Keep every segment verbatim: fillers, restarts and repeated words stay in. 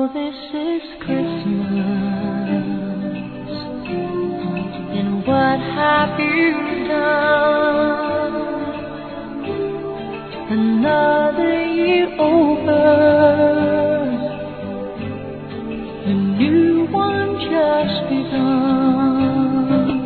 this is Christmas, and what have you done? Another year over, a new one just begun.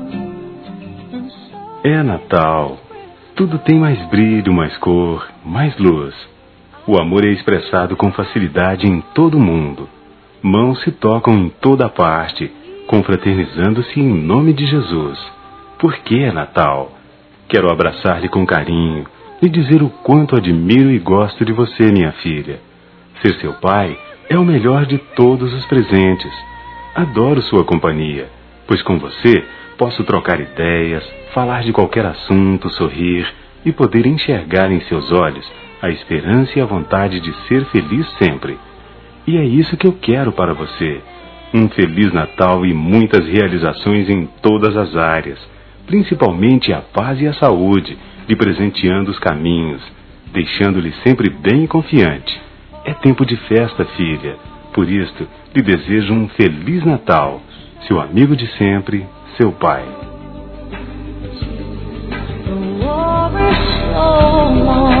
É Natal. Tudo tem mais brilho, mais cor, mais luz. O amor é expressado com facilidade em todo o mundo. Mãos se tocam em toda parte, confraternizando-se em nome de Jesus. Porque é Natal. Quero abraçar-lhe com carinho e dizer o quanto admiro e gosto de você, minha filha. Ser seu pai é o melhor de todos os presentes. Adoro sua companhia, pois com você posso trocar ideias, falar de qualquer assunto, sorrir e poder enxergar em seus olhos a esperança e a vontade de ser feliz sempre. E é isso que eu quero para você. Um Feliz Natal e muitas realizações em todas as áreas, principalmente a paz e a saúde, lhe presenteando os caminhos, deixando-lhe sempre bem e confiante. É tempo de festa, filha. Por isto, lhe desejo um Feliz Natal. Seu amigo de sempre, seu pai. The war is so long.